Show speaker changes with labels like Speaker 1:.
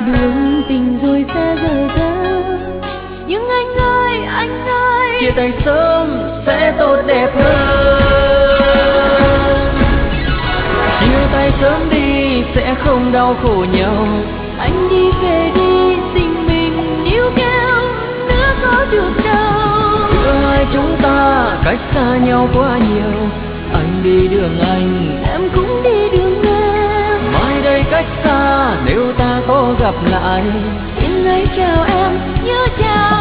Speaker 1: đường tình rồi sẽ dở dang. Nhưng anh ơi, chia tay sớm sẽ tốt đẹp hơn. Chia tay sớm đi sẽ không đau khổ nhau. Anh đi về đi, tình mình níu kéo nữa có được đâu. Giữa hai chúng ta cách xa nhau quá nhiều. Anh đi đường anh, em cũng đi đường em. Mai đây cách xa nếu ta có gặp lại, xin hãy chào em, nhớ chào.